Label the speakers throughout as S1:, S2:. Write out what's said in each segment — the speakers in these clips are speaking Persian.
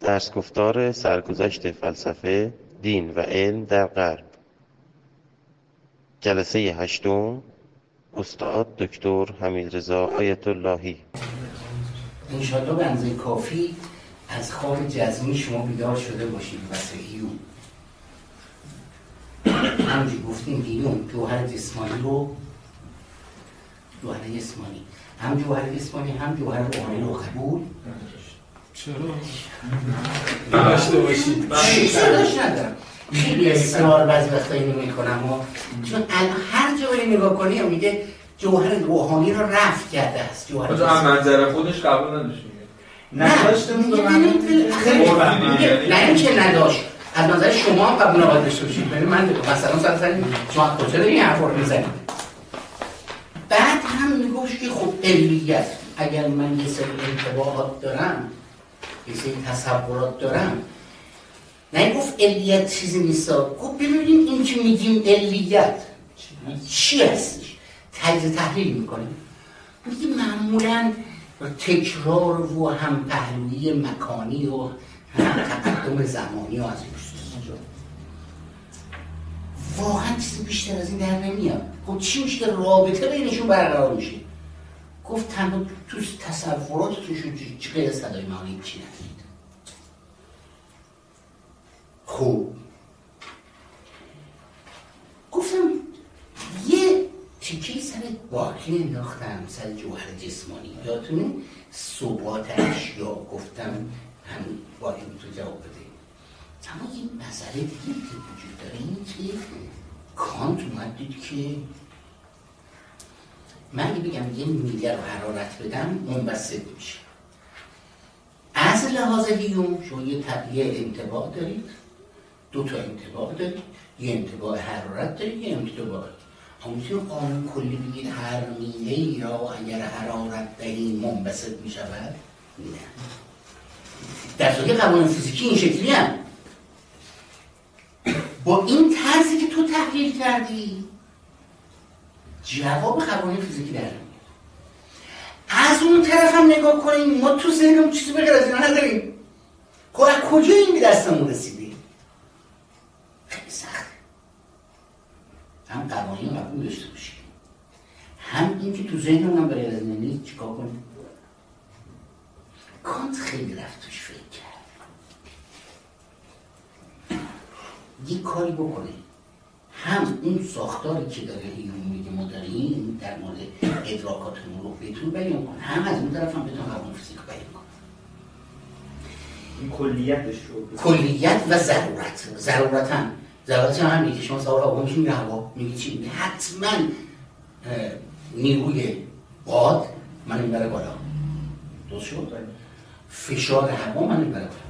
S1: درس گفتار سرگذشت فلسفه، دین و علم در غرب. جلسه 8. استاد دکتر حمیدرضا آیت اللهی.
S2: انشاءالله به اندازه کافی از خواب جزمی شما بیدار شده باشید. واسه هیوم همونجور گفتیم هیوم جوهر جسمانی رو هم جوهر جسمانی هم جوهر روحانی رو قبول
S3: چرا؟ داشته باشید.
S2: چیزی ندارم. خیلی اصرار بعضی وقتا اینو میکنم چون هر جا بری نگاه کنی میگه جوهر روحانی رو رفع کرده است. جوهر
S3: تو هم منظر خودش قبول نداشت.
S2: نداشته نه اینکه نداشت، از نظر شما هم قبول نباید داشته باشید. من مثلا شما کجا داری این حرفا رو میزنید؟ بعد هم میگوش که خب علیت، اگر من یه سری انطباعات دارم، یه سری تصورات دارم، نه گفت علیت چیزی نیستا، گفت ببینیم این که میگیم علیت چی هستش، تجزیه تحلیل میکنیم. میگیم معمولاً تکرار و هم پهلویی مکانی و هم تقدم زمانی و از این واقعا چیزی بیشتر از این در نمیاد. خب چی میشه که رابطه بینشون برقرار میشه؟ گفت تنها تو تصورات توشون چی غیر صدای معانی چی ندید. خب گفتم یه تیکه سر باقی انداختم، سر جوهر جسمانی. یادتونه ثبات اشیا گفتم همین باقی تو جواب بده. اما این مسئله دیگه که وجود داره این که کانت اومد دید که من بگم یه میله رو حرارت بدم منبسط میشه. از لحاظ هیوم شما یه انطباع دارید، دو تا انطباع دارید، یه انطباع حرارت دارید، یه انطباع. همونطور قانون کلی بگید هر میله ای را اگر حرارت دهیم منبسط میشود؟ نه. در صورت قانون فیزیکی این شکلی هم با این طرزی که تو تحلیل کردی جواب قوانین فیزیکی در نمیاد. از اون طرف هم نگاه کنیم ما تو ذهنمون چیزی بغیر از اینا نداریم. خب از کجا این به دستمون رسیدی؟ خیلی سخته. هم قوانین قبول داشته باشیم، هم این که تو ذهنمون هم بغیر از اینا نیست. چیکار کنیم؟ کانت خیلی رفت توش فکر کرد. یک کاری بکنه هم اون ساختاری که داره هیوم میگه ما داریم در مورد ادراکاتمون رو بهتون بیان کنه، هم از اون طرف هم بهتون قانون فیزیک بیان کنه.
S3: این کلیتش رو
S2: کلیت و ضرورت هم میگه شما سوار هوا میشین میگه هوا، میگه چی؟ میگه حتما نیروی باد من میبره بالا. درست شد؟ فشار هوا من میبره بالا.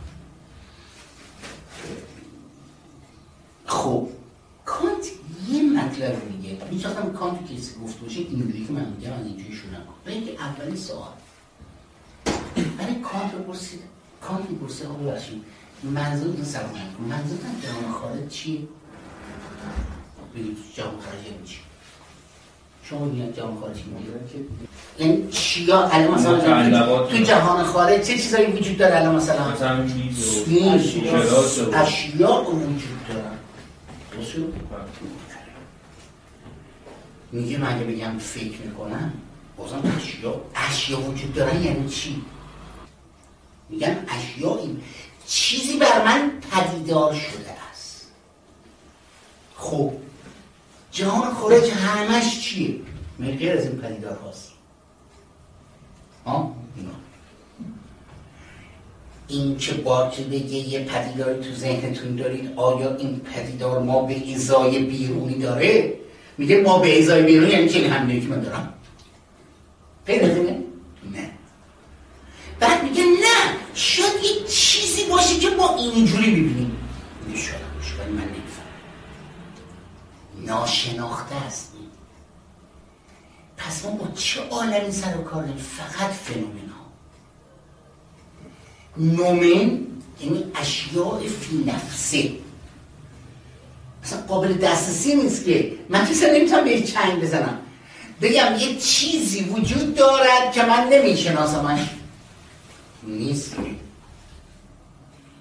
S2: خب کانت یه مطلب میگه، می‌خواستم کانت که گفته باشه اینجوری که من میگم از اینجوری شروع نکن. اینکه اولین سوال برای کانت پرسید، کانت پرسید آقا باشید منظورتون سوال نکن، منظورتون جهان خارج چیه؟ بگید جهان خارج یعنی چی؟ شما میگید جهان خارج میگید یعنی چیا؟ الان مثلا تو جهان خارج چه چیزایی وجود داره؟ الان مثلا اشیا وجود داره. میگه من اگه بگم فکر میکنم بازم اشیا وجود دارن یعنی چی؟ میگن اشیا این چیزی بر من پدیدار شده است. خب جهان خارج همش چیه؟ غیر از این پدیدار هاست. این که با که بگه یه پدیداری تو ذهنتون دارید، آیا این پدیدار ما به ازای بیرونی داره؟ میگه ما به ازای بیرونی یعنی چه؟ این همینه که من دارم غیر از اینه؟ نه. بعد میگه نه، شاید یه چیزی باشه که ما اینجوری ببینیم. میگه شاید باشه ولی من نمیفهم، ناشناخته است. پس ما با چه عالمی سر و کار داریم؟ فقط فنومن ها. نومن یعنی اشیاء فی نفسه، مثلا قابل دسترسی نیست که من کسی نمیتونم به چنگ بزنم بگم یه چیزی وجود دارد که من نمیشناسمش. نیست.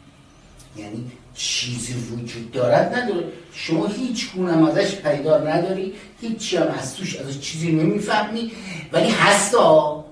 S2: یعنی چیزی وجود دارد نداره، شما هیچ گونه هم ازش پیدار نداری، هیچی هم از توش ازش چیزی نمیفهمی، ولی هستا.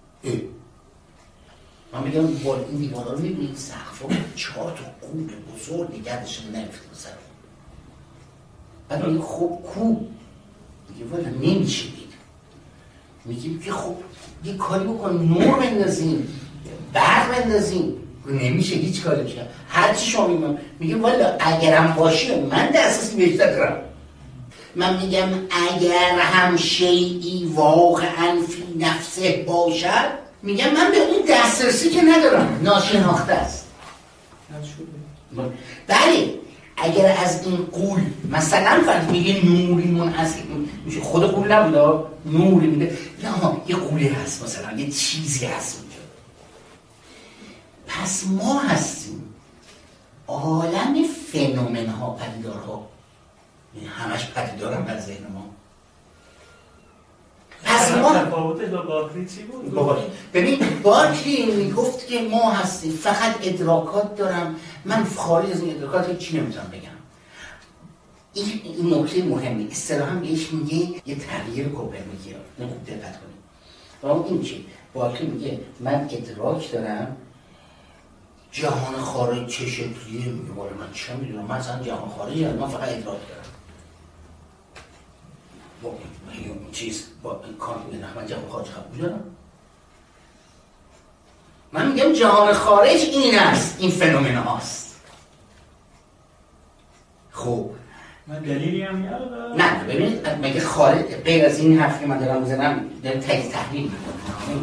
S2: من میگم این دیوارا رو میبینید سقفا 4 تا قول بزرگ نگردشون نمیفته سر بعد میگه خب کو؟ میگه والا نمیشه دید. میگیم که خب یه کاری بکن، نور بندازیم، برق بندازیم. نمیشه هیچ کاری بشه. هرچی شما میگم والا اگرم باشه من دسترسی بهش ندارم. من میگم اگر هم شیئی واقعا فی نفسه باشد، میگم من به اون دسترسی که ندارم، ناشناخته است. بله اگر از این قول مثلا فرض میگه نوریمون از میشه خود قول نبوده، نوری میده، نه یه قولی هست مثلا یه چیزی هست اونجا. پس ما هستیم عالم فنومن ها، پدیدارها، همش پدیدارم در ذهن ما. پس ما
S4: تفاوتش با باکلی چی بود؟
S2: ببین باکلی میگفت که ما هستیم فقط ادراکات دارم، من خارج از این ادراکات هیچی نمیتونم بگم. این نکته مهمه، اصطلاحاً بهش میگه یه تغییر کوپرنیکی. خوب دقت کنید. و اون این چی؟ باکلی میگه من ادراک دارم، جهان خارج چه شکلیه؟ میگه والا من چه میدونم، من اصلا جهان خارجی من فقط ادراک دارم. با این چیز با این کار میگه من جهان خارج قبول دارم. من میگم جهان خارج این است، این فنومن هاست. خب
S4: من دلیلی هم میاره؟
S2: نه ببینید مگه خارج غیر از این حرفی من دارم میزنم داریم تحلیل میکنم.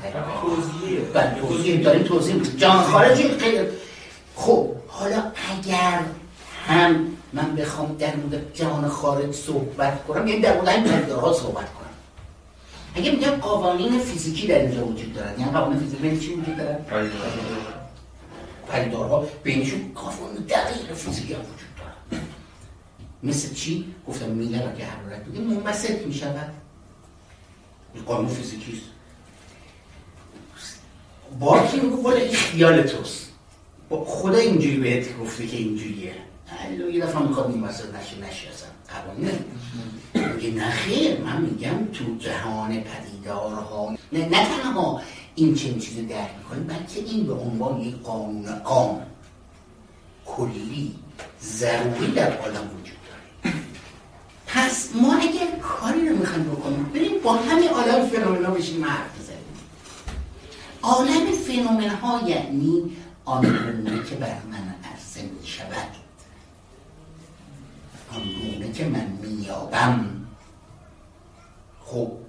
S2: توضیح داریم توضیح میکنم جهان خارجی غیر. خب حالا اگر هم من بخوام در مورد جهان خارج صحبت کنم، یعنی در مورد این پدیدارها صحبت کنم، اگه میگم قوانین فیزیکی در اینجا وجود دارد، یعنی قوانین فیزیکی بین چی وجود دارد؟ پدیدارها بینشون قوانین دقیق فیزیکی هم وجود دارد. مثل چی؟ گفتم میلر که حرارت بگه منبسط میشود، این قانون فیزیکی است. باکی میگه والا این خیال توست، خدا اینجوری بهت گفته که اینجوریه، یه دفعه میخواد منبسط نشه اصلا قوانین. میگه نه خیر، من میگم تو جهان پدیدارها نه تنها این چنین چیزی درک میکنیم، بلکه این به عنوان یک قانون عام کلی ضروری در عالم وجود داره. پس ما اگر کاری رو میخوایم بکنیم بریم با همین عالم فنومن ها بشیم حرف بزنیم. عالم فنومن ها یعنی آنگونه که بر من عرضه میشود، آنگونه که من مییابم. خب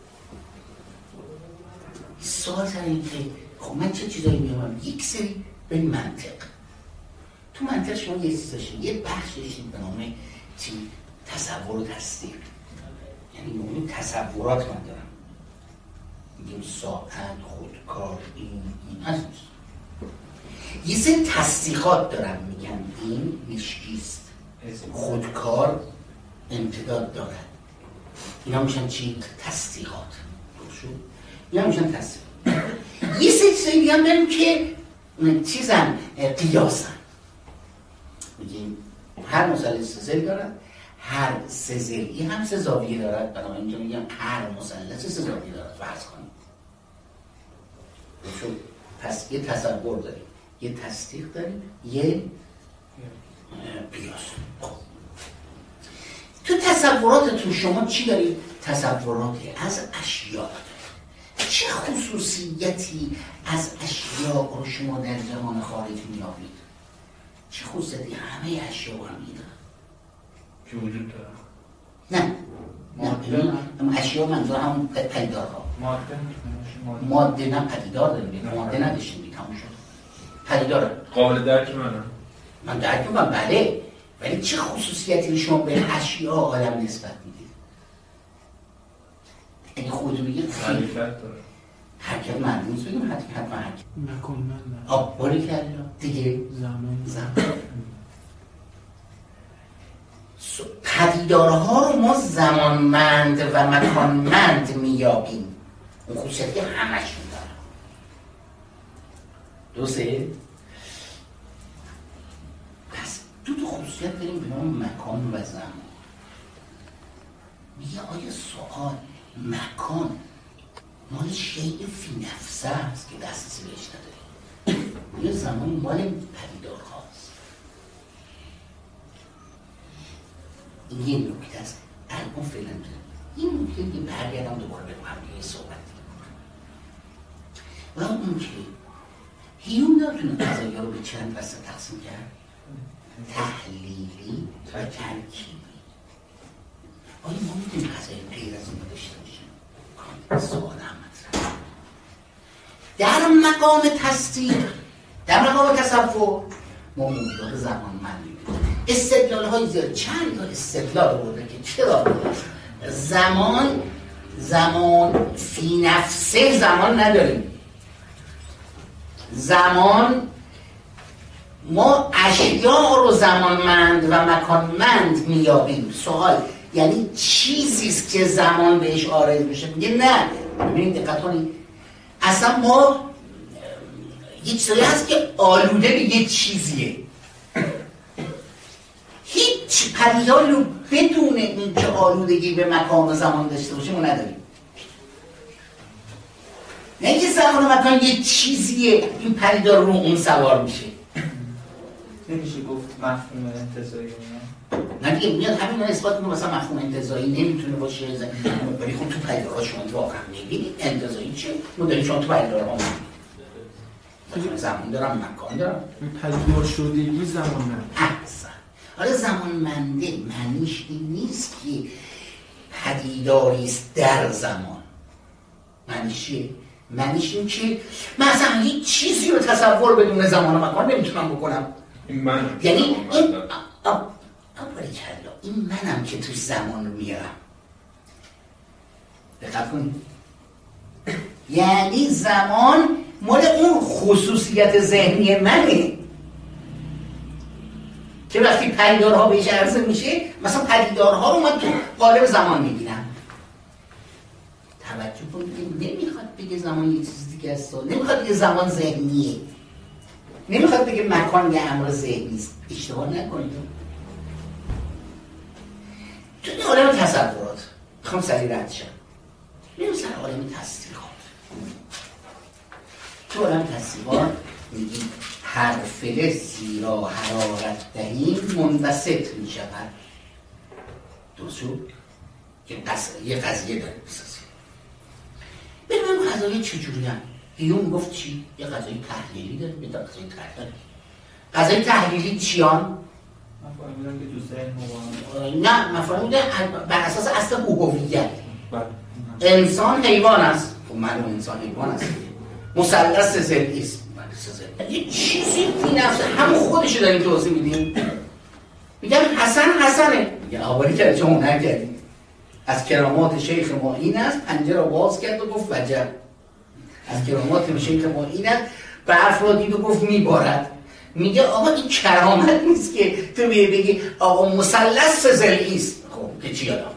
S2: سوال سر این که خب من چه چیزایی مییابم؟ یک سری به منطق. تو منطق شما یه چیز داشتید، یه بخش داشتید به نام تصور و تصدیق، یعنی نوعی تصورات من دارم، میگیم ساعت، خودکار، این هست. یه سری تصدیقات دارم، میگم این مشکیست، خودکار امتداد دارد. اینا میشن چی؟ تصدیقات. اینا میشن تصدیقات. یه سری دیگه هم داریم که چیزن قیاسن، میگیم هر مثلث سه ضلع دارد، هر سه ضلعی هم سه زاویه دارد، بنابراین اینجا میگم هر مثلث سه زاویه دارد. فرض کنیم پس یه تصور داریم، یه تصدیق داریم، یه قیاس. تو تصوراتتون شما چی دارید؟ تصوراتی از اشیاء. چه خصوصیتی از اشیاء رو شما در جهان خارج میابید؟ چه خصوصیتی؟ همه اشیاء رو میدن
S3: که وجود داره.
S2: نه اشیاء منظور همون پدیدارها. ماده نه پدیدار داریم، ماده نداشتیم، تموم شد. پدیدار
S3: قابل درک
S2: من درک میکنم، بله، ولی چه خصوصیتی شما به اشیاء عالم نسبت میدید؟ اگه خودتون بگید
S3: حرکت داره،
S2: حرکت مندوز بگیم، حتما حرکت
S4: نکن من نه
S2: آب باری کردیم دیگه زمان پدیدارها رو ما زمانمند و مکانمند میابیم. اون خصوصیتی همشون داره. درسته؟ دو خصوصیت داریم به نام مکان و زمان. میگه آیا سوال مکان مال شیء فی نفسه است که دسترسی بهش نداریم، یا زمان مال پدیدار هاست؟ این یه نکته است. الان فعلا این نکته دیگه برگردم دوباره به همه صحبت و اون که هیون نتونه قضایا رو به چند دسته تقسیم کرد: تحلیلی و ترکیبی. آیا ما میتونیم قضایی غیر از این داشته باشیم؟ سوال مطرحه. در مقام تصدیق، در مقام تصور، ما موجودات زمانمند می‌بینیم. استدلال‌های زیاد، چند تا استدلال بوده که چرا زمان فی نفسه زمان نداریم. زمان، ما اشیاء رو زمانمند و مکانمند میابیم. سوال یعنی چیزیست که زمان بهش عارض میشه؟ میگه نه. ببینید دقت کنید، اصلا ما یه چیزی هست که آلوده به یه چیزیه. هیچ پدیداری رو بدون اینکه آلودگی به مکان و زمان داشته باشه ما نداریم. نه اینکه زمان و مکان یه چیزیه این پدیدار رو اون سوار میشه.
S3: نمیشه گفت مفهوم انتزاعی
S2: نه دیگه میاد همین رو اثبات میکنه مثلا مفهوم انتزاعی نمیتونه باشه. ولی خب تو پدیدارها شما واقعا میبینید انتزاعی چیه؟ ما داریم شما تو پدیدارها میبینید زمان دارم مکان دارم.
S5: پدیدار شدگی زمانمند.
S2: احسن. حالا زمانمنده معنیش این نیست که پدیداریست در زمان. معنیش چیه؟ معنیش این که مثلا هیچ چیزی رو تصور بدون زمان و مکان نمیتونم بکنم.
S3: این من
S2: یعنی این این منم که توی زمان رو میارم. دقت کنید، یعنی زمان مال اون خصوصیت ذهنی منه که وقتی پدیدارها بهش عرضه میشه، مثلا پدیدارها رو من تو قالب زمان میبینم. توجه کنید که نمیخواد بگه زمان یه چیز دیگه است، نمیخواد بگه زمان ذهنیه، نمیخواد بگه مکان یه امر ذهنی است. اشتباه نکنید. تو این عالم تصورات میخوام سریع رد شم، میرم سر عالم تصدیقات. تو عالم تصدیقات میگی هر فلز زیرا حرارت دهیم منبسط میشود. درست شد؟ یه قضیه داره بسازیم. ببینم قضایی چجوری هم؟ هیون گفت چی؟ یه قضایی تحلیلی داره، یه قضایی تحلیلی. قضایی تحلیلی چیان؟
S3: مفاهیم که تو ذهن
S2: نه، مفاهیم بر اساس اصل هویت. انسان حیوان است. خب معلوم انسان حیوان است. مثلث ضدی است. یه چیزی فی نفسه همون خودشو داریم توضیح میدیم. میگم حسنه. میگه آوری کرد چون نکردیم. از کرامات شیخ ما این است، پنجره را باز کرد و گفت وجب. از کرامات شیخ ما این است، برف را دید و گفت میبارد. میگه آقا این کرامت نیست که تو بگی آقا مثلث ضلعی است. خب که چی یادم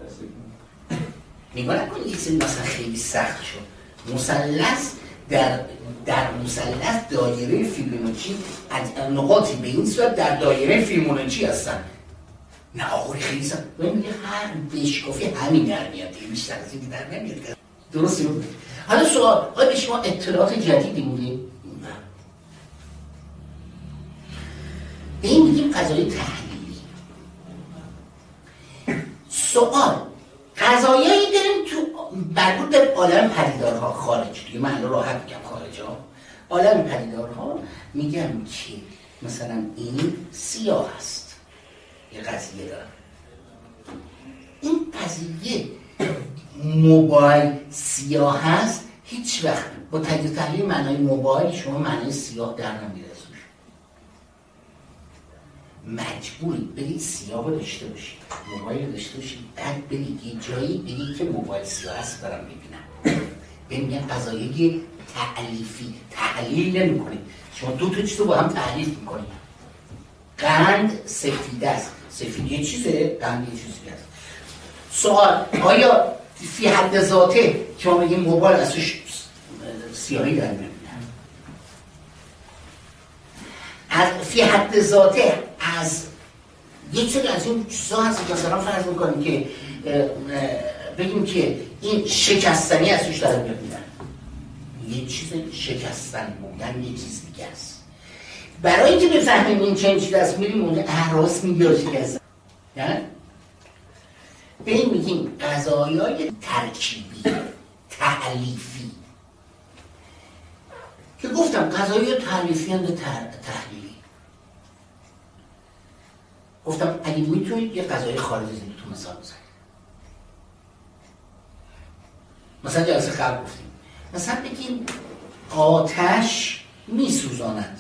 S2: نگاه نکنی یک سری مثلا خیلی سخت شد. مثلث در مثلث دایره فیبوناچی از نقاطی به این صورت در دایره فیبوناچی هستن. نه آقا خیلی سخت. میگه هر بشکافی همین در میاد، بیشتر از این در نمیاد. درسته؟ حالا سوال، آیا به شما اطلاعات جدیدی بوده؟ به این میگیم قضایی تحلیلی. سوال، قضایایی داریم تو مربوط به عالم پدیدارها خارج. دیگه من راحت میگم خارج ها. عالم پدیدارها میگم که مثلا این سیاه است، یه قضیه دارم. این قضیه موبایل سیاه هست، هیچ وقت با تجزیه تحلیل معنای موبایل شما معنای سیاه در نمیرسونید. مجبورید برید سیاه رو داشته باشید، موبایل رو داشته باشید، بعد برید یه جایی بگید که موبایل سیاه هست دارم میبینم. ببینید قضایی تألیفی تحلیل نمی کنید. شما دو تا چیز رو با هم تحلیل میکنید. قند سفید است، سفید یه چیزه، قند یه چیزی است. سوال، آیا فی حد ذاته که ما بگیم موبایل ازش سیاهی در میبینم؟ از فی حد ذاته از یه سری از این چیزا هست. مثلا فرض میکنیم که بگیم که این شکستنی از توش داره میاد میدن، یه چیز شکستن بودن یه چیز دیگه است. برای اینکه بفهمیم این چه چیز است میریم اون احراس میگه شکستن، نه؟ به این میگیم قضایای ترکیبی تألیفی که گفتم قضایای تألیفی هم تحلیلی. گفتم اگه میتونید یه قضای خارج ذهنتون مثال بزنید. مثلا جلسه قبل گفتیم مثلا بگیم آتش میسوزاند،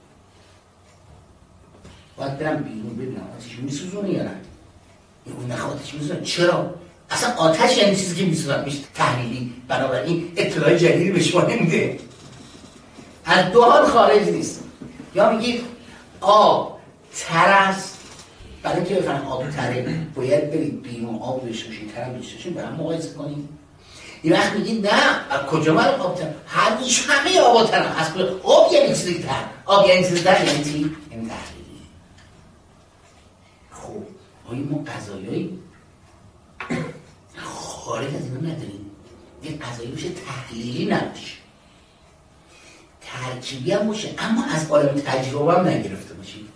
S2: باید برم بیرون ببینم آتش میسوزونه یا نه. اون نخواه آتش میسوزونه چرا؟ اصلا آتش یعنی چیزی که میسوزند میشه تحلیلی، بنابراین اطلاع جدیدی به شما نمیده، از دو حال خارج نیست. یا میگید آب تر است، برای اینکه بفهمید آب تره باید برید بیرون آب بشوشید، ترم بشوشید برای هم مقایسه کنید. این وقت میگید نه از کجا من آب تر؟ همه آب تر از کجا؟ آب یعنی چیزی تر، آب یعنی چیزی تر یعنی چی؟ یعنی تحلیلی. خب آیا ما قضایایی خارج از اینا نداریم؟ این قضایی باشه تحلیلی نباشه، ترکیبی هم باشه، اما از عالم تجربه هم نگرفته باشیم.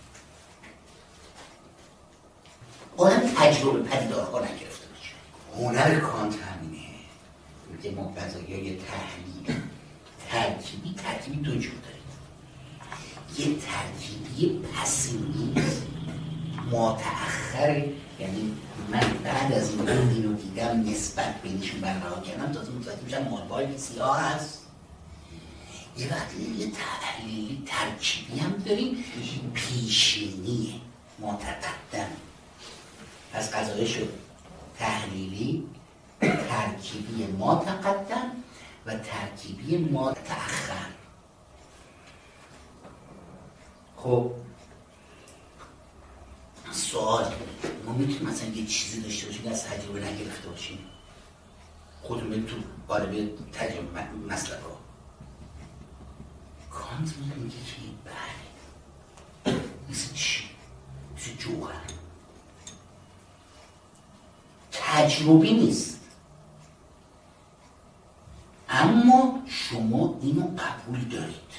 S2: عالم تجربه پدیدارها نگرفته باشیم. هنر کانت همینه، میگه ما قضایای تحلیل ترکیبی دو جور داریم. یه ترکیبی پسیونی متأخره، یعنی من بعد از این رو دیدم نسبت بینشون برقرار کردم تازه متوجه میشم مالبای سیاه هست. یه وقتی یه تحلیلی ترکیبی هم داریم پیشینی متقدم. پس قضایه شد تحلیلی، ترکیبی متقدم و ترکیبی متأخر. خب سوال، ما میتونیم مثلا یه چیزی داشته باشیم که از تجربه نگرفته باشیم؟ خودمون تو قالب تجربه مسلک ها کانت میگه که بله مثل چی؟ مثل جوهر تجربی نیست، اما شما اینو قبول دارید.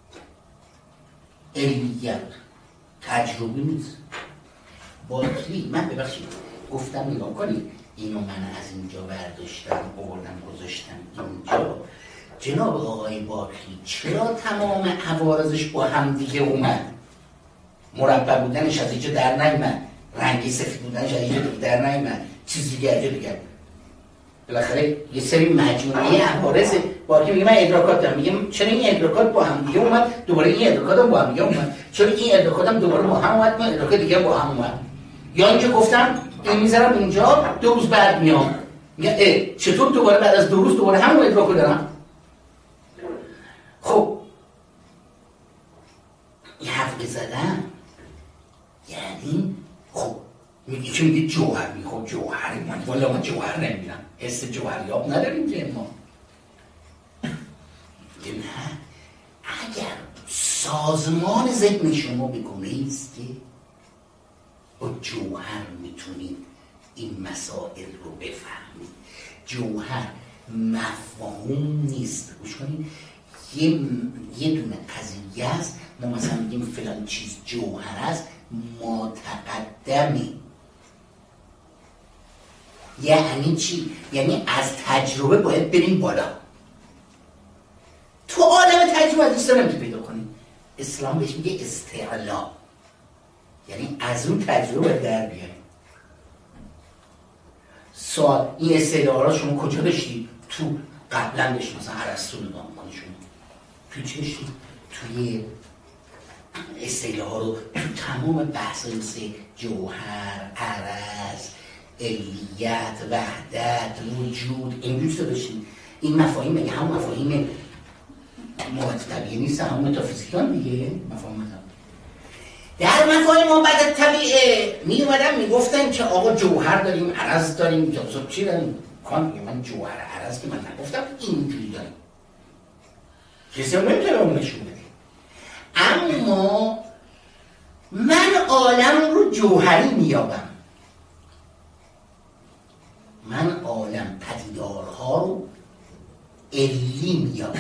S2: علمیت تجربی نیست. باطلی من ببخشید گفتم نگاه کنید اینو من از اینجا برداشتم آوردم گذاشتم اینجا. جناب آقای باطلی چرا تمام عوارضش با هم دیگه اومد؟ مربع بودنش از اینجا در نیامد، رنگی سفید بودنش از اینجا در نیامد، چیزی دیگه بالاخره یه سری مجموعه عوارض باطلی. میگه من ادراکات دارم، میگم چرا این ادراکات با هم دیگه اومد، دوباره این ادراکات هم با هم دیگه اومد، چرا این ادراکات هم دوباره با هم اومد، من ادراکات دیگه با هم اومد. یا اینکه گفتم این میذارم اینجا 2 روز بعد میام، میگه چطور دوباره بعد از 2 روز دوباره همون ادراکو دارم؟ خب این حرف زدن یعنی خب میگه که میگه جوهر، میگه خب جوهر من والا من جوهر نمیبینم، حس جوهریاب نداریم که ما. نه، اگر سازمان ذهن شما بگونه ایست که با جوهر میتونید این مسائل رو بفهمید، جوهر مفهوم نیست. گوش کنید، یه دونه قضیه است، ما مثلا میگیم فلان چیز جوهر است، متقدمی. یعنی چی؟ یعنی از تجربه باید بریم بالا. تو عالم تجربه از دوست نمیتونی پیدا کنی. اسلام بهش میگه استعلا، یعنی از اون تجربه باید در بیاریم. سوال، این استعلا را شما کجا داشتی؟ تو قبلا داشتی، مثلا ارسطو نگاه میکنی شما تو چی داشتی؟ توی استعلا ها رو تو تمام بحثایی مثل جوهر، عرض، علیت، وحدت، وجود، اینجوری تو داشتی. این مفاهیم مگه همون مفاهیم مواد طبیعی نیست، همون متافیزیکان دیگه. مفاهیم در مفاهیم مواد طبیعی می اومدن میگفتن که آقا جوهر داریم، عرض داریم، جوزب چی داریم؟ کان میگه من جوهر عرض که من نگفتم اینجوری داریم، کسی هم نمیتونه اون نشون بده. اما من عالم جوهری میابم. من عالم پدیدارها رو علی میابم.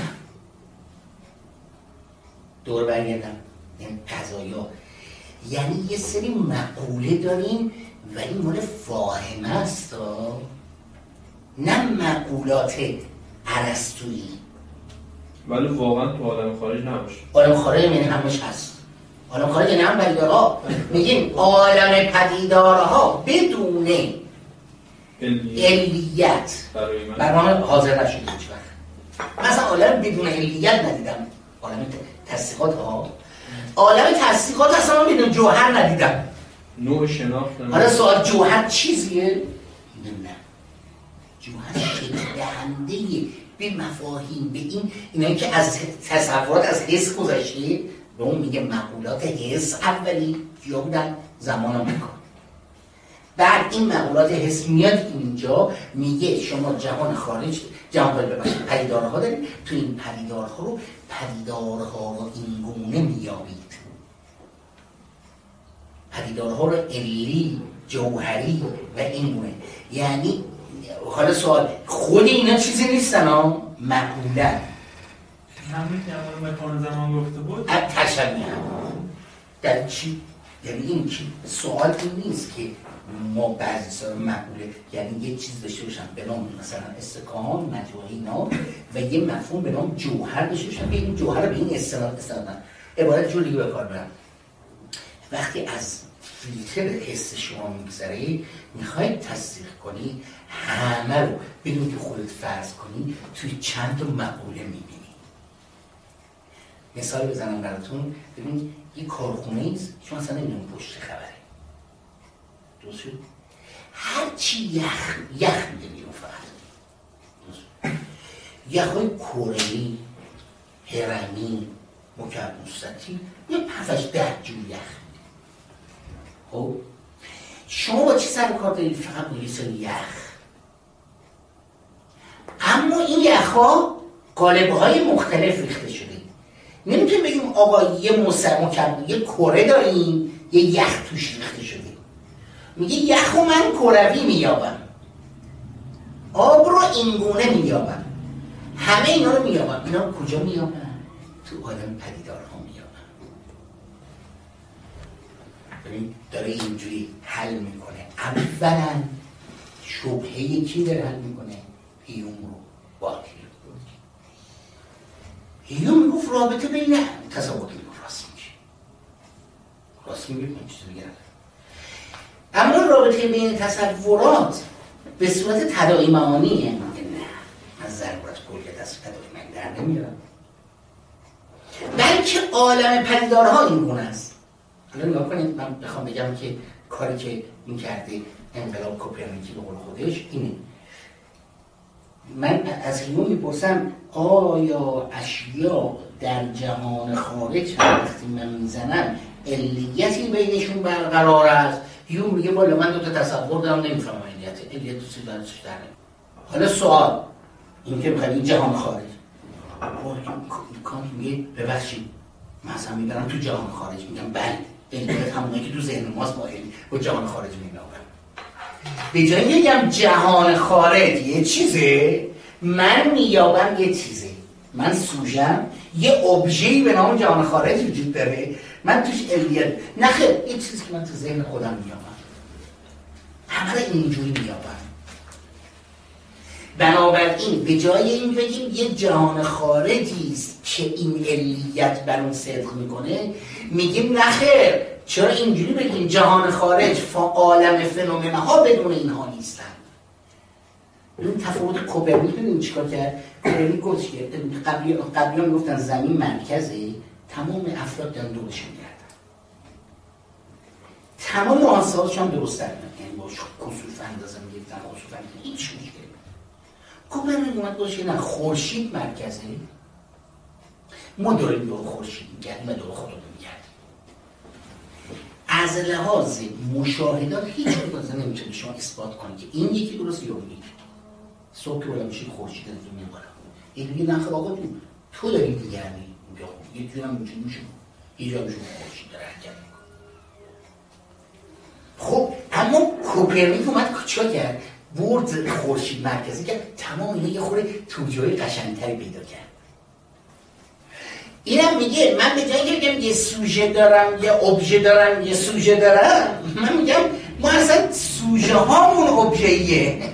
S2: دور برگردم یعنی قضایا، یعنی یه سری مقوله داریم ولی مال فاهمه است، نه مقولات ارسطویی.
S6: ولی واقعا تو عالم خارج نباشه.
S2: عالم خارج یعنی همش هست. عالم خارج یعنی هم پدیدارها. میگیم عالم پدیدارها بدون علیت برای من حاضر نشده هیچ وقت. مثلا عالم بدون علیت ندیدم، عالم تصدیقات ها. عالم تصدیقات اصلا من بدون جوهر ندیدم.
S6: نوع شناخت.
S2: حالا سوال جوهر چیزیه؟ نه، جوهر شکل دهنده به مفاهیم، به اینایی که از تصورات از حس گذشته، به اون میگه مقولات حس. اولی یا بودن زمان و مکان. بعد این مقولات حس میاد اینجا میگه شما جهان خارج، جهان پدیدارها دارید، تو این پدیدارها رو این گونه میابید. پدیدارها رو علی، جوهری و این گونه. یعنی حالا سوال، خود اینا چیزی نیستن ها، مقولن.
S4: همین که اول مکان زمان گفته بود
S2: تشبیه در چی؟ یعنی این که سوال این نیست که ما بعضی سوال مقوله، یعنی یه چیز داشته باشم به نام مثلا استکان، مجموعه اینا و یه مفهوم به نام جوهر داشته باشم، به این جوهر به این استنادن. عبارت جور دیگه بکار برم، وقتی از فیلتر حس شما میگذره میخواید تصدیق کنی، همه رو بدون که خودت فرض کنی توی چند تا مقوله میبینی. مثال بزنم براتون، ببین یه کارخونه ایست، شما اصلا نمیدونی پشت خبره، درست شد؟ هرچی یخ میده بیرون فقط، یخهای کره‌ای، هرمی، مکعب مستطیل، یه 7-10 جور یخ. خب شما با چی سر کار دارید؟ فقط با یه سری یخ. اما این یخها قالب‌های مختلف ریخته شده. نمیتونیم بگیم آقا یه مکعب، یه کره داریم یه یخ توش ریخته شده. میگه یخ و من کروی میابم، آب رو اینگونه میابم، همه اینا رو میابم. اینا رو کجا میابم؟ تو عالم پدیدارها میابم. ببین داره اینجوری حل میکنه. اولا شبهه کی داره حل میکنه؟ هیوم رو، باطل. هیوم میگفت رابطه بین تصورات میگفت راست میگه این چیز دیگه. اما رابطه بین تصورات به صورت تداعی معانیه. نه، از ضرورت کلی تصور تداعی معانی در نمیارم، بلکه عالم پدیدارها این گونه است. حالا نگاه کنید، من بخوام بگم که کاری که این کرده انقلاب کوپرنیکی به قول خودش اینه. من از هیوم میپرسم آیا اشیا در جهان خارج وقتی من میزنم علیتی بینشون برقرار است؟ هیوم میگه بالا من 2 تا تصور دارم نمیفهمم علیت تو چیز درستش در نمیاد. حالا سوال این که میخوایی جهان خارج، کانت میگه ببخشید من اصلا میبرم تو جهان خارج، میگم بله علیت همونایی که تو ذهن ماست با جهان خارج میبرم. به جایی بگم جهان خارج یه چیزه، من میابم یه چیزه، من سوژم یه ابژه‌ای به نام جهان خارج وجود داره، من توش علیت نخیر، یه چیزی که من تو ذهن خودم میابم، همه رو اینجوری میابم. بنابراین به جای این بگیم یه جهان خارجی است که این علیت بر اون صدق میکنه، میگیم نخیر، چرا اینجوری بگیم جهان خارج عالم فنومن‌ها بدون اینها نیستن. این تفاوت کوپرنیک ببینید چیکار کرد. کوپرنیک گفت که قبلی میگفتن زمین مرکزه، تمام افراد دارن دورش میگردن، تمام محاسباتش هم درست در میاد، یعنی با کسوف اندازه میگفتن کسوف اندازه هیچ مشکلی. کوپرنیک اومد گفت که نه، خورشید مرکزه، ما داریم دور خورشید میگردیم و دور خودمون میگردیم. از لحاظ مشاهدات هیچ اندازه نمیتونه شما اثبات کنید که این یکی درست یا اون یکی. صبح که بالا میشید خورشید از اون میاد بالا، این میگه نخیر آقا تو داری میگردی، میگه خب یه جور هم اونجوری میشه، یه جا میشه خورشید داره حرکت میکنه. خب اما کوپرنیک اومد چیکار کرد؟ برد خورشید مرکزی کرد، تمام اینا یه خورده توجیه‌های قشنگتری پیدا کرد. اینم میگه من به جایی که بگم یه سوژه دارم، یه ابژه دارم، یه سوژه دارم، من میگم ما اصلا سوژه هامون ابژه‌ایه.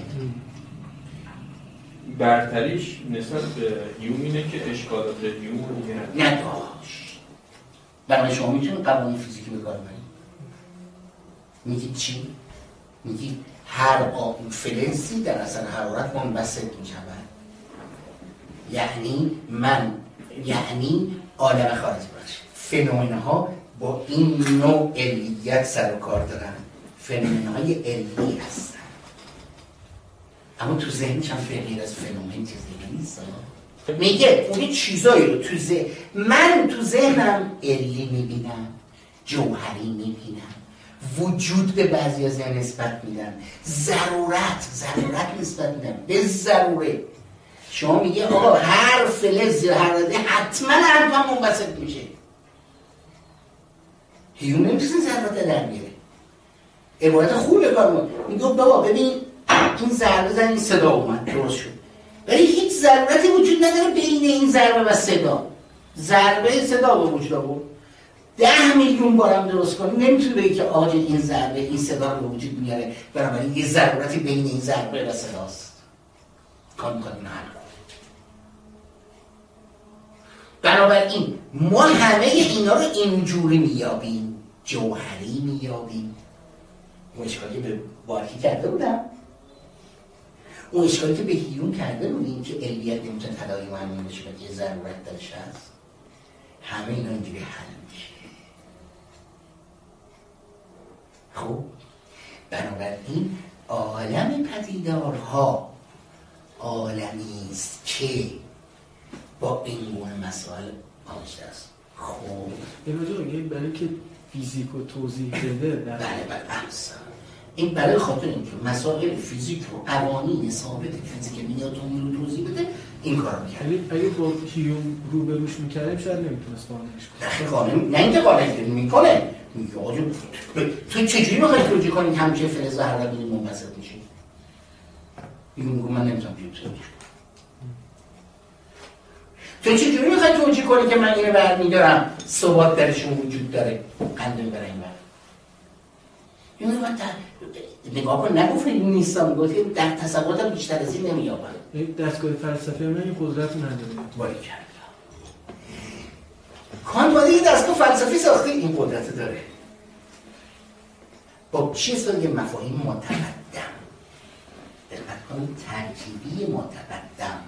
S6: برتریش نسبت به هیوم اینه که اشکالات هیوم رو دیگه
S2: نداشت. برای شما میتونید قوانین فیزیکی به کار برید. میگید چی؟ میگید هر فلزی در اثر حرارت منبسط میشود. یعنی عالم خارجی باشه. فنومن‌ها با این نوع علیت سر و کار دارن. فنومن‌های علی هستن. اما تو ذهنش هم غیر از فنومن چیزی نیست. میگه اون چیزایی رو من تو ذهنم علی میبینم، جوهری میبینم، وجود به بعضی از ذهن نسبت میدم، ضرورت نسبت میدم به ضروره. شما میگه آقا هر فلز هر رده حتما منبسط میشه. هیوم نمیتونه ضرورت در بیاره. عبارت خوب به کار میاد. میگه بابا ببین این ضربه زن این صدا اومد درست شد، ولی هیچ ضرورتی وجود نداره بین این ضربه و صدا. ضربه صدا به وجود آورد. 10 میلیون بارم درست کنی نمیتونه بگی که آقا این ضربه این صدا رو به وجود میاره، بنابراین یه ضرورتی بین این ضربه و صداست. کار میخواد اینو حل کنه. بنابراین ما همه اینا رو اینجوری میابیم، جوهری میابیم. اون اشکالی به بارکی کرده بودم، اون اشکالی که به هیوم کرده بودیم که علیت نمیتونه تداعی معنی بشه و یه ضرورت درش هست، همه اینا اینجوری حل میشه. خب بنابراین عالم پدیدارها عالمی است که با این گونه مسائل آشنا است. خب
S5: این برای که فیزیک رو توضیح بده
S2: بله این برای خاطر اینکه مسائل فیزیک رو قوانین ثابت فیزیک نیوتنی رو توضیح بده این کارو می‌کرد.
S5: اگه با هیوم روبروش می‌کردیم شاید نمیتونست قانونش
S2: کنه. نه اینکه قانون میکنه، میگه آقا تو چجوری می‌خوای توجیه کنی همچین فلز هرابینی منبسط میشه؟ میگه من نمی‌تونم توجیه کنم. تو چجوری می‌خوای توجیه کنی که من اینو برمی‌دارم ثبات درشون وجود داره قند می‌بره این وقت. اینو نگاه کن نگفت این نیستم، گفت که در تصوراتم بیشتر از این نمی‌یابم.
S5: دستگاه فلسفه من این قدرت نداره.
S2: باریکلا. کانت باید یه دستگاه فلسفی ساخته این قدرت داره. با چیز داره یه مفاهیم متقدم. دقت کنید ترکیبی متقدم.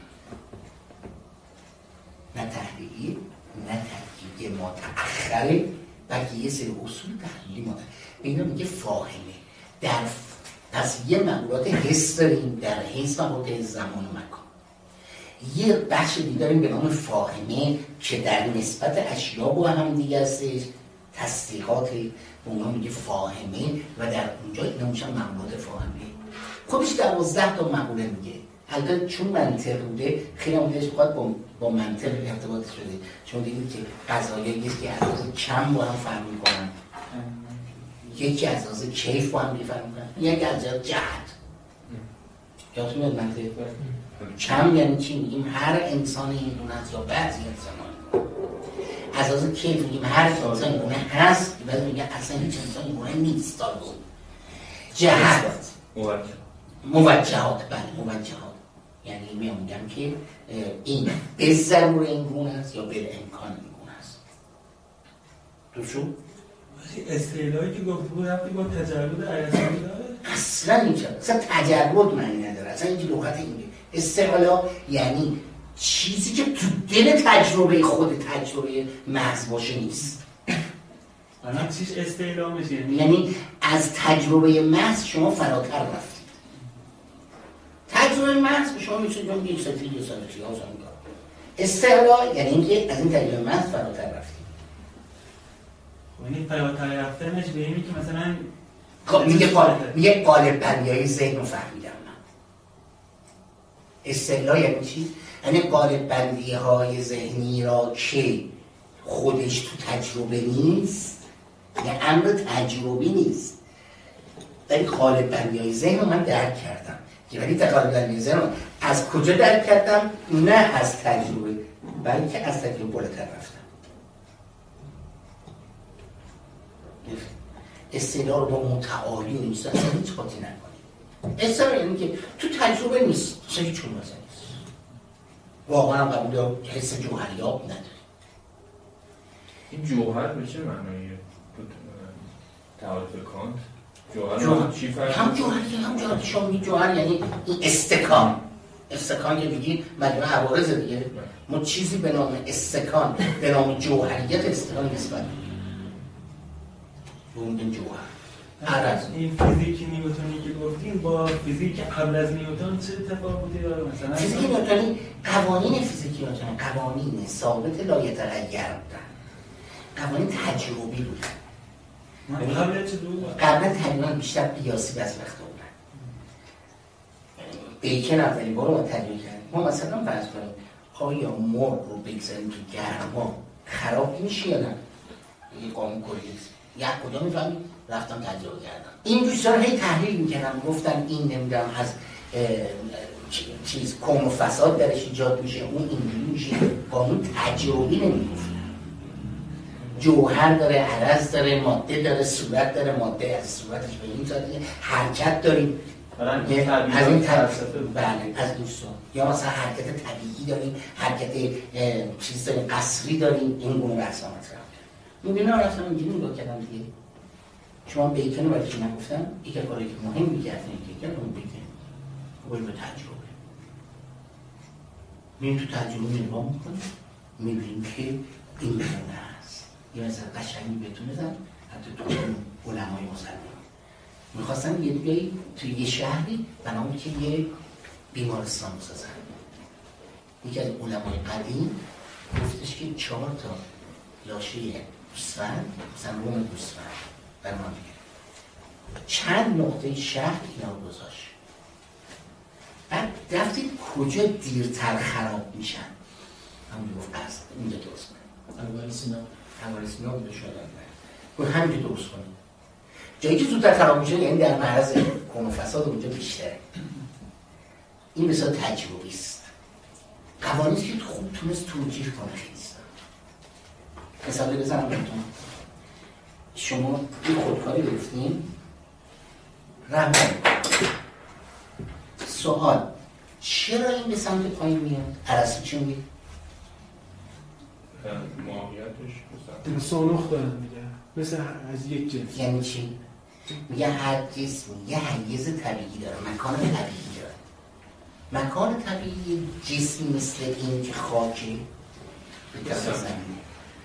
S2: نه تحلیلی، نه ترکیبی متأخره، بلکه یه سری اصول تحلیلی متقدم. اینا میگه فاهمه. پس یه مقولات حس داریم، در حس مقولات زمان و مکان. یه بخش دیداریم به نام فاهمه که در نسبت اشیا با هم دیگه هستش، تصدیقات به اونها میگه فاهمه و در اونجا اینا میشن مقولات فاهمه. خودش 12 تا مقوله میگه. البته چون منطق بوده خیلی همونش بخواد با منطق ارتباط شده، چون دیدید که قضایایی است که از کم با هم فهم میکنن، یکی از لحاظ کیف با هم میفهم میکنن، یکی از لحاظ جهت. یادتون میاد منطق کم یعنی چی؟ میگیم هر انسان این گونه است یا بعضی انسان از لحاظ کیف میگیم هر انسان این گونه هست، بعد میگه اصلا هیچ انسان این گونه نیست. جهت موجهات، بله موجهات، یعنی میگم که این به ضرور این گونه است یا به امکان این گونه است. درست؟
S4: استعلایی که گفت بود رفتی با تجربه ارسطو داره؟
S2: اصلا نیست. اصلا تجربه معنی نداره. اصلا این لغت اینه. استعلا یعنی چیزی که تو دل تجربه خود تجربه محض باشه نیست.
S4: الان چیش استعلا میشه؟
S2: یعنی از تجربه محض شما فراتر رفتید. تجربه محض شما میتونید بگید یک ساعتی یا ساعتی ها زمان کار. استعلا یعنی اینکه از این تجربه محض فراتر رفتید.
S4: یعنی فراتر رفتنش به اینی که مثلا
S2: میگه قالب بندی‌های ذهن رو فهمیدم من. استعلا یعنی چی؟ یعنی قالب بندی‌های ذهنی را که خودش تو تجربه نیست، یعنی امر تجربی نیست، ولی قالب بندی‌های ذهن رو من درک کردم. ولی قالب بندی‌های ذهن رو از کجا درک کردم؟ نه از تجربه، بلکه از تجربه بالاتر رفتم. استعداد رو با متعالی و این چیزا اصلا هیچ قاطی نکنید. استعداد یعنی که تو تجربه نیست، اصلا هیچ چون نیست. واقعا قبول دارم حس جوهریاب نداره.
S6: این جوهر به چه معنیه؟ تعریف کانت جوهر چی فرق؟
S2: هم جوهر شما میگید جوهر یعنی این استکان که میگی مجموعه عوارض دیگه. ما چیزی به نام استکان، به نام جوهریت استکان نسبت میدیم جوهر. عرض
S4: این فیزیک نیوتنی که گفتیم با فیزیک قبل از نیوتن چه تفاوتی داره مثلا؟
S2: فیزیک نیوتنی، قوانین فیزیک نیوتنی قوانین ثابت لایتغیر بودن، قوانین تجربی بودن. قبلا تقریبا بیشتر قیاسی بعضی وقتا بودن. بیکن اولین بار ما تجربه کردیم. ما مثلا فرض کنیم آیا مرغ رو بگذاریم تو گرما خراب میشه یا نه؟ یه قانون کلی یک کجا میفهمید؟ رفتم تجربه کردم. این دوستان هی تحلیل میکنم، گفتن این نمیدونم از چیز کون و فساد درش ایجاد میشه، اون اینجوری میشه. قانون تجربی نمیگفت. جوهر داره، عرض داره، ماده داره، صورت داره، ماده از صورتش به این صورت حرکت داریم. از این بله از دوستان یا مثلا حرکت طبیعی داریم، حرکت چیز داریم، قصری داریم. این گونه بحثا مطرح می‌بینم. رفتم اینجوری نگاه کردم دیگه. شما بیکن رو برای چی نگفتم؟ یک کاری که مهم می‌گردن که اون بیکن باید به تجربه میریم تو تجربه نگاه می‌کنیم، می‌بینیم که این گونه هست. یه مثلا قشنگی بهتون بزنم، حتی تو علمای مسلمان می‌خواستن یه دیگه توی یه شهری بنامون که یه بیمارستان بسازن. یکی از علمای قدیم گفتش که 4 تا لاشه گوسفند، مثلا روم گوسفند برمان بگیره، چند نقطه شهر اینا رو گذاشت. بعد رفتید کجا دیرتر خراب میشن؟ همون گفت قصد اینجا درست کنید. الگوریتم بوده شدن گفت همینجا درست کنید. جایی که زودتر خراب میشه یعنی در معرض کون و فساد اونجا بیشتره. این بسیار تجربی است. قوانینی که خوب تونست توجیه کنه خیلی. مثلا بزنم بهتون، شما این خودکاری گرفتین رحمان سوال چرا این به سمت پایین میاد؟ ارسطو چی میگه؟
S6: ماهیتش
S5: به سانخ دارن میگه مثل از یک جنس.
S2: یعنی چی؟ میگه هر جسم یه حیز طبیعی داره، مکان طبیعی داره. مکان طبیعی جسمی مثل این که خاکه به طرف زمینه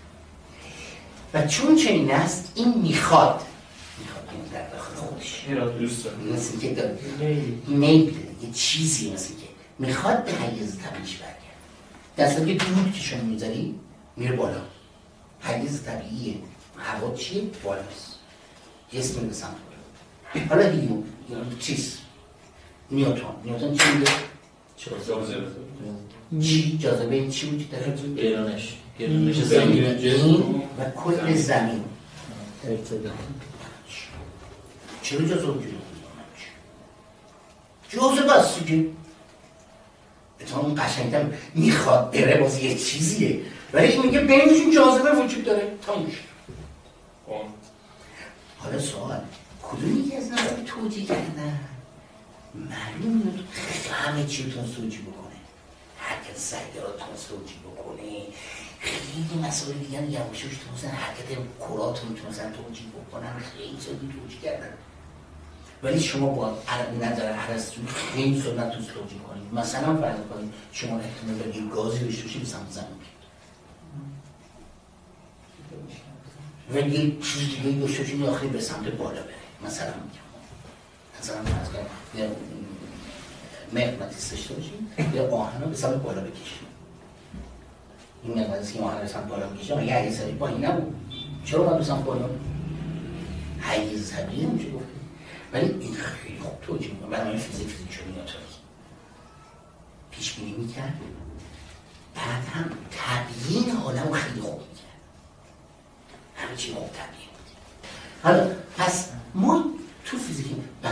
S2: و چون چنین است این میخواد این در داخل خودش مثل که داره میل یه چیزی مثل که میخواد به حیز طبیعیش برگرد. در صورتی که دود که شما میذاری میره بالا، حیز طبیعی هوا چیه؟ بالاست، جسم میره سمت بالا. حالا هیلیوم چیز نیوتن چی میگه؟ چی جاذبه این چی وجود داره؟ گرانش زمین و کل زمین ارتداد. چرا جاذبه وجود داره؟ جاذبه است دیگه. اتفاقا قشنگتر میخواد بره باز یه چیزیه ولی این میگه بینشون جاذبه وجود داره تموم شد. حالا سوال کدوم یکی از نظر توجیه کردن؟ معلوم نیست همه چی رو تونست توجیه بکنه، حرکت سیارات تونست توجیه بکنه، خیلی مسائل دیگر یواشوش تونستن حرکت کرات رو تونستن توجیه بکنن، خیلی سادی توجیه کردن. ولی شما با نظر ارسطو خیلی سادی نتونست توجیه کنید. مثلا فرض کنید شما احتمال دارید گازی داشته باشید به سمت زمین و یه چیز دیگه داشته باشید آخری به سمت بالا بره. مثلا فرض کنید مغناطیس داشته باشیم یا آهن رو به سمت بالا بکشیم. این مغناطیس که آهن رو به سمت بالا بکشیم اگه حیز طبیعی پایین نبود چرا باید به سمت بالا؟ حیز طبیعی نمیشه گفت. ولی این خیلی خوب توجیه میکنه. برای فیزیک شده نیوتنی پیش بینی میکرد، بعد هم تبیین عالم خیلی خوب میکرد، همه چی خوب تبیین بود. حالا پس ما تو فیزیک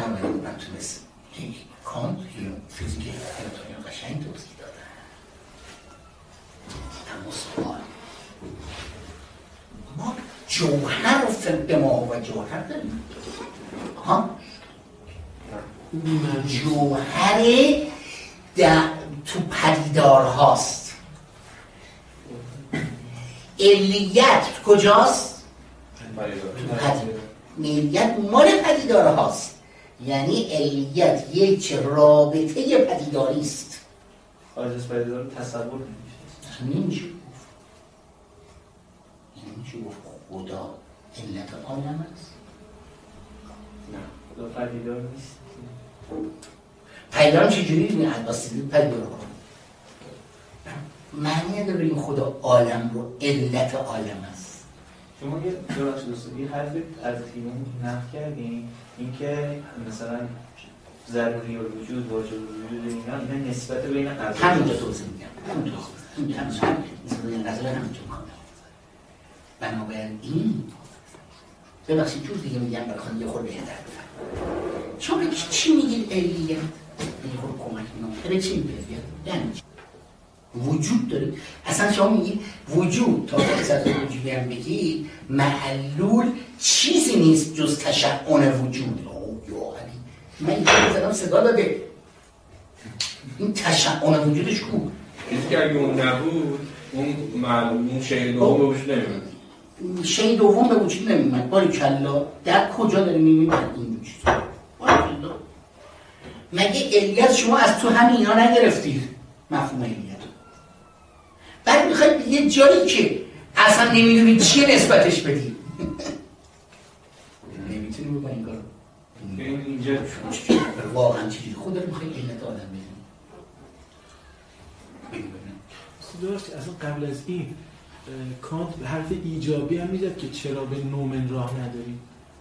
S2: جوهر به ما و جوهر داریم ها جوهر تو پدیدار هاست. علیت کجاست؟ علیت مال پدیدار هاست، یعنی علیت یک رابطه پدیداری است.
S3: خارج از پدیدار تصور نمیشه.
S2: نمیشه گفت خدا علت عالم است.
S3: نه خدا پدیدار نیست.
S2: پدیدار چجوری میاد واسه پدیدار ها معنی نداره این خدا عالم رو علت عالم است.
S3: شما یه حرفی از تیمون نقل کردین اینکه مثلا ضروری الوجود واجب الوجود اینا نسبت بین قضا
S2: همینجا توضیح میگم همینجا نظر همینجا بنابراین ببخشید جور دیگه میگم برخواد یه خورده بهتر بفهم. شما بگید چی میگید علیت؟ یه خورده کمک میکنم چی میگید؟ یعنی وجود دارید. اصلا شما میگید وجود تا از وجودی هم بگید معلول چیزی نیست جز تشعن وجود. من این که زدم صدا داده این تشعن وجودش کو؟
S6: چیزی که اگه اون نبود اون معلوم اون شیء دوم به وجود نمیاد.
S2: شیء دوم به وجود نمیاد. باریکلا در کجا داری میبینید این چیزا؟ باریکلا مگه علیت شما از تو همین اینا نگرفتید مفهوم علیت؟ بعد میخواید یه جایی که اصلا نمیدونید چیه نسبتش بدید. نمیتونی بگو این کارو.
S3: اینجا
S2: واقعا چیزی خود داره میخواید علت آدم بدید.
S5: درست اصلا قبل از این کانت به حرف ایجابی هم میزد که چرا به نومن راه نداریم.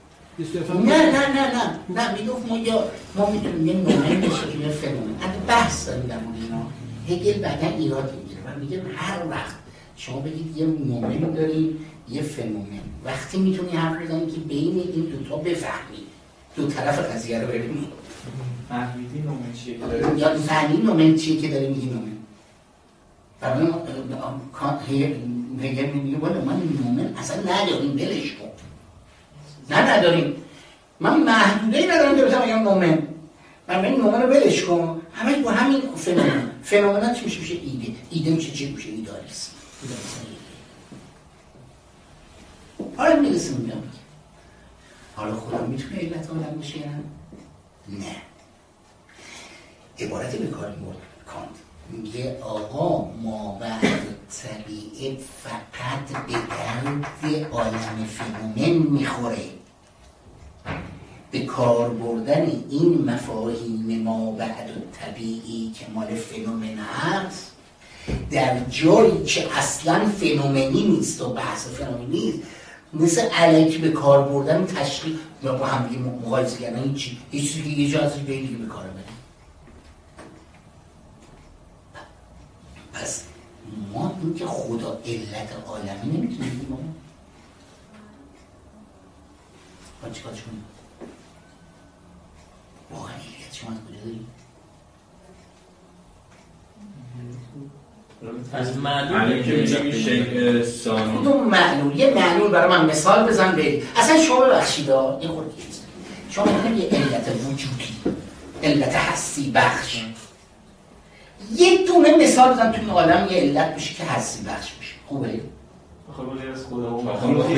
S2: نه میگفت ما میتونیم یه نومن بشه که یه فنومن. حتی بحث داریم در مورد اینا. هگل بعدا ایراد میگیره و میگه هر وقت شما بگید یه نومن داریم یه فنومن، وقتی میتونی حرف بزنی که بین این دوتا بفهمی دو طرف قضیه رو بریم
S3: فهمیدی نومن چیه که داره
S2: یا فهمی نومن چیه که داره میگی نومن. برای هگل میگه بالا من نومن اصلا نداریم بلش کن. نداریم. من محدوده‌ای ندارم که بتونم بگم نومن. من این نومن رو بلش کن. همه با همین فنومن. فنومن چی میشه ایده میشه چی میشه ایدالیسم. حالا میرسیم میگم حالا خدا میتونه علت عالم بشه یا نه؟ عبارت به کار میبرد کانت میگه آقا مابعد طبیعه فقط به درد عالم فنومن میخوره. به کار بردن این مفاهیم مابعد طبیعی که مال فنومن هست در جایی که اصلا فنومنی نیست و بحث فنومنی نیست مثل الکی به کار بردن تشریح یا با هم دیگه مقایسه کردن هیچ چیزی که یه جا از دیگه به کار ببریم. پس ما این که خدا علت عالمی نمیتونیم بگیم ما چیکارش کنیم؟ واقعا علت شما از کجا داریم؟
S7: از معلوم
S6: میشه ثانی
S2: کدوم معلول؟ یه معلول برای من مثال بزن برید. اصلا شما ببخشید یه خورده شما میگن یه علت وجودی علت هستی بخش یه دونه مثال بزن تو این عالم یه علت بشه که هستی بخش بشه. خوبه؟
S3: خب از خدا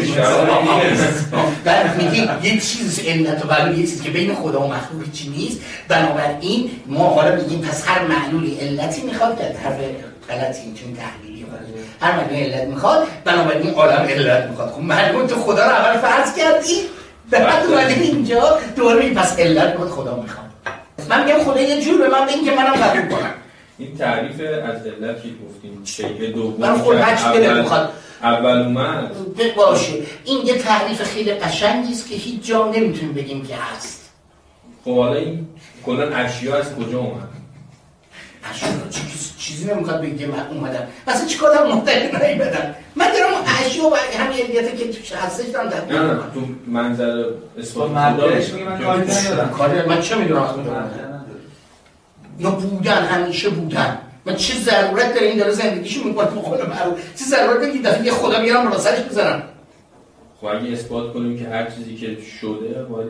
S2: بعد میگه یه چیز علت و معلول یه چیز که بین خدا و مخلوق چی نیست. بنابراین ما حالا میگیم پس هر معلولی علتی میخواد در طرف غلطی چون تحلیلی هر معلولی علت میخواد بنابراین عالم علت میخواد. خب معلوم تو خدا رو اول فرض کردی بعد اومدی اینجا دوباره پس علت میخواد خدا میخواد. من میگم خدا یه جور به من بگیم که منم قبول کنم.
S6: این تعریف از علت که گفتیم شیء دوم
S2: من خود هرچی دلت میخواد
S6: اول اومد
S2: باشه. این یه تعریف خیلی قشنگی است که هیچ جا نمیتونیم بگیم که هست.
S6: خب حالا این کلا اشیا از کجا اومد؟
S2: اشیا چیزی نمیخواد بگه من اومدم مثلا چیکار دارم محتوی نیومدن. من دارم اشیا و همین علیتی که توش هستش دارم تطبیق
S6: نه تو منظر اثبات
S3: مبدأش میگه من کاری ندارم.
S2: کاری من چه میدونم یا بودن همیشه بودن. من چه ضرورت داره این داره زندگیشو میکنه بخونه برو چه ضرورت داره این دفعه یه خدا میارم بالا سرش بزنم.
S6: خب خب اگه اثبات کنیم که هر چیزی که شده باید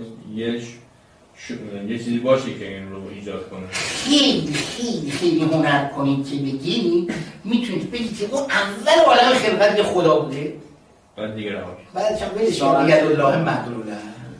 S6: یه چیزی باشه که این رو ایجاد کنه.
S2: خیلی هنر کنید که بگید میتونید بگید که اون اول عالم خلقت خدا بوده،
S6: بعد دیگه رها
S2: بعد چون بگید شما ید الله مدلوله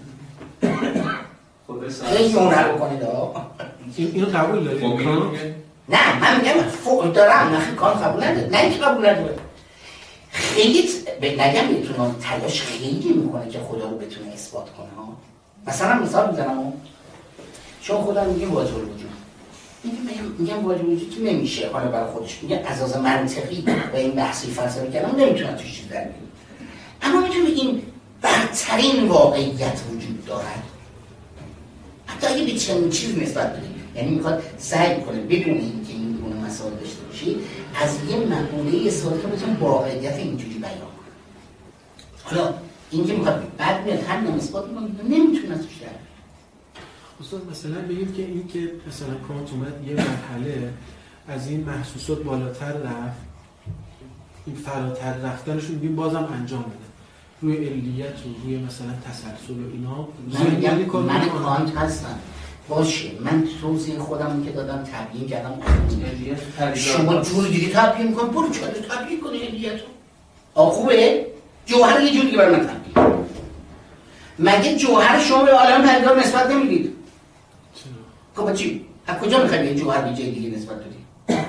S2: خیلی هنر بکنید.
S5: اینو قبول دارید؟
S2: نه من میگم فوق دارم، نه کار قبول نداره، نه اینکه قبول نداره، خیلی نگم میتونم تلاش خیلی میکنه که خدا رو بتونه اثبات کنه ها. مثلا مثال میزنم، چون خدا میگه واجب الوجود، میگم واجب الوجود که نمیشه، حالا برای خودش میگه اساس منطقی و این بحثی فلسفی کردن نمیتونن توش چیز در بیارن، اما میتونه این برترین واقعیت وجود دارد، حتی اگه به چنین چیز نسبت بدیم، یعنی میخواد سعی کنه بدون اینکه این گونه مسائل داشته باشی از یه مقوله استفاده کنه بتونه واقعیت اینجوری بیان کنه. حالا اینکه میخواد بعد میاد هر نسبت نمیتونه توش در بیاره.
S5: استاد مثلا بگیم که این که مثلا کانت اومد یه مرحله از این محسوسات بالاتر رفت، این فراتر رفتنشون میگیم بازم انجام بده روی علیت و روی مثلا تسلسل و اینا.
S2: من کانت هستم باشه، من توضیح خودم که دادم تبیین کردم، شما جور دیگه تبیین میکنم، برو چرا تبیین کنی علیتو خوبه؟ جوهر یه جور دیگه برای من تبیین. مگه جوهر شما به عالم پدیدار نسبت نمیدید؟ خب چی؟ از کجا میخوایی یه جوهر به جای دیگه نسبت بدید؟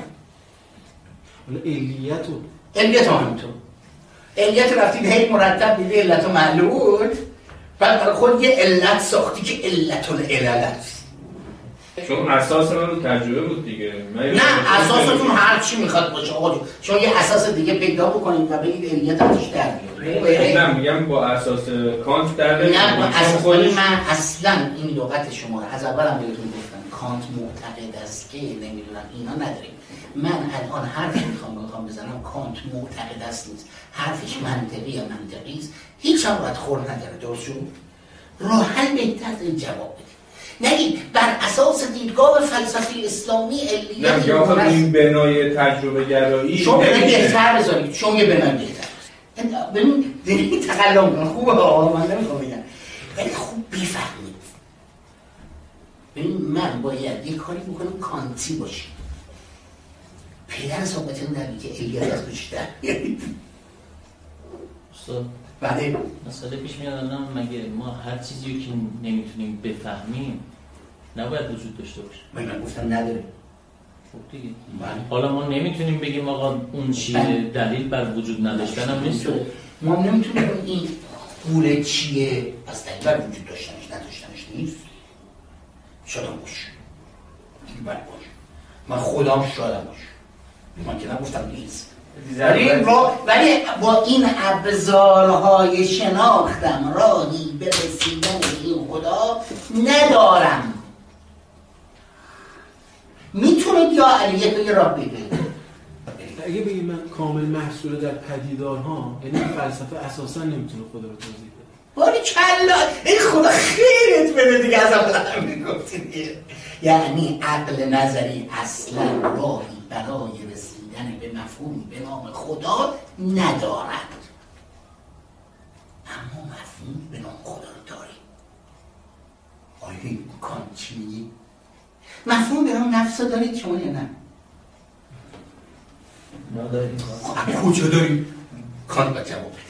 S5: حالا
S2: علیت هم همینطور. علیت رفتید هی مرتب دیده علت و معلول، بعد برای خود یه علت ساختی که علت العلت.
S6: چون اساس من رو تجربه بود دیگه.
S2: نه اساستون هر چی میخواد باشه آقا، شما یه اساس دیگه پیدا بکنید و بگید علیت ازش در بیاد.
S6: نه میگم با اساس کانت در بیاد.
S2: نه با اساس من اصلا این لغت شما رو از اولم بهتون گفتم، کانت معتقد است که نمیدونم اینا نداریم. من الان حرفی میخوام بزنم کانت معتقد است نیست، حرفش منطقی یا منطقی است، هیچ هم باید خور نداره. درست شد؟ راه حل بهتر از این جواب بدید، نگید بر اساس دیدگاه فلسفی اسلامی علیت
S6: این بنای تجربه گرایی
S2: شما بنای بهتر بذارید، شما یه بنای بهتر ببین تقلم کنم خوبه ها، من نمیخوام بگم ولی خوب بفهمید. ببین من باید یه کاری بکنم کانتی باشی، پدر صحبتون نبید که علیت از بیشتر
S7: استاد
S2: بعد
S7: مسئله پیش میاد الان، مگه ما هر چیزی که نمیتونیم بفهمیم نباید وجود داشته باشه؟
S2: من گفتم نداره.
S7: خب دیگه حالا ما نمیتونیم بگیم آقا اون چیه دلیل بر وجود نداشتن هم نیست.
S2: ما نمیتونیم این قوله چیه از دلیل بر وجود داشتنش نداشتنش نیست. شادم باش این باید باش، من خودم شادم باش، من که نگفتم نیست، ولی با این ابزارهای شناختم راهی به رسیدن این خدا ندارم. میتونید یا علیت یه راه بگید.
S5: اگه بگیم من کامل محصول در پدیدارها، یعنی فلسفه اساسا نمیتونه خدا رو توضیح بده.
S2: باری کلا این خدا خیرت بده دیگه، از اول هم میگفتید. یعنی عقل نظری اصلا راهی برای رسیدن به مفهومی به نام خدا ندارد، اما مفهومی به نام خدا رو داریم. آیا کانت چی میگی؟ مفهوم به نام نفس رو دارید شما یا نه؟
S7: نداریم.
S2: کجا داریم؟ کانت با جواب بده.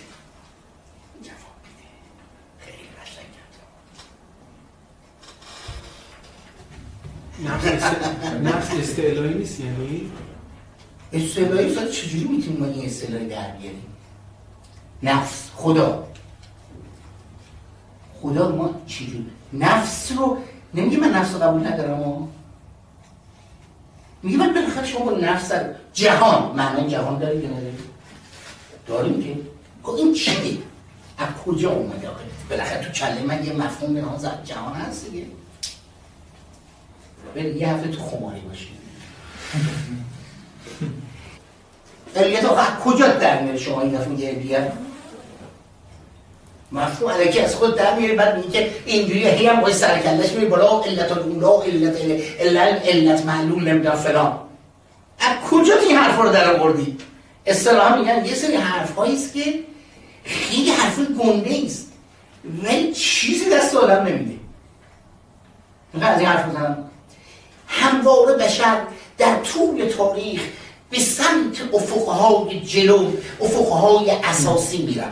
S2: خیلی قشنگ
S5: نفس استعلایی نیست، یعنی
S2: استعلایی ساعت چجوری میتونیم ما این استعلایی در بیاریم؟ نفس خدا ما چجوری؟ نفس رو نمیگه من نفس رو قبول ندارم، میگه من بالاخره شما با نفس جهان، معنی جهان داریم یا نداریم؟ داریم که این چیه؟ از کجا اومده آخه؟ بالاخره تو کله من یه مفهوم به نام جهان هست دیگه. برید یه هفته تو خماری باشید. علیت آخه کجا در میاره شما این دفعه میگه علیت؟ مفهوم علکی از خود در میاره، بعد میگه که اینجوری هی هم باید سرکلش میره بالا، علت الاولا، علت معلول نمیدونم فلان. از کجا این حرف رو در آوردی؟ اصطلاحا میگن یه سری حرف هاییست که خیلی حرف گنده است ولی چیزی دست آدم نمیده. میخوام از این حرف بزنم. همواره بشر در طول تاریخ به سمت افقهای جلو، افقهای اساسی میرود.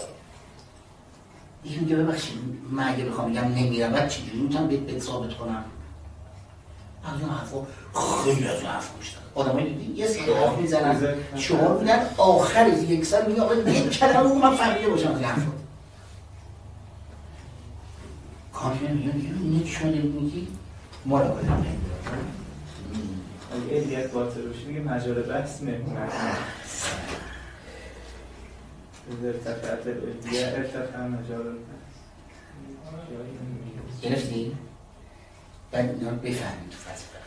S2: یکی میگه ببخشید من اگه بخوام بگم نمیرود چجوری میتونم بهت ثابت کنم؟ از اون حرفا خیلی از اون حرفا میشتن. آدمایی دیدین یه سری حرف میزنن شما بودن آخر یک سال میگه آقا یک کلمه رو من فهمیده باشم از این حرفا. کاملا میگه چی شما دارید میگی؟ ما رو باید
S3: اگه الیت باطروشی میگه مجال بحث مهمونت ارتفعت الیه ارتفع مجال بحث
S2: گرفتی؟ باید اینا رو بفهمید تو فلسفه.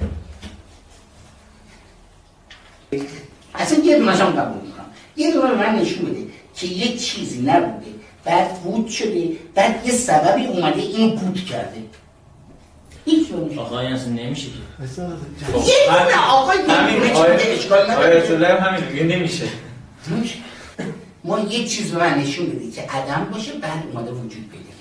S2: اصلا یه دونش هم قبول میکنم. یه دونه به من نشون بده که یک چیزی نبوده بعد بود شده بعد یه سببی اومده اینو بود کرده. هیچ نمیشه.
S7: آقای اصلا نمیشه که.
S2: یه دونه آقای نمیشه که اشکال نداره.
S3: آیت الله هم همین میگه نمیشه.
S2: ما یک چیز به من نشون بده که عدم باشه بعد اومده وجود پیدا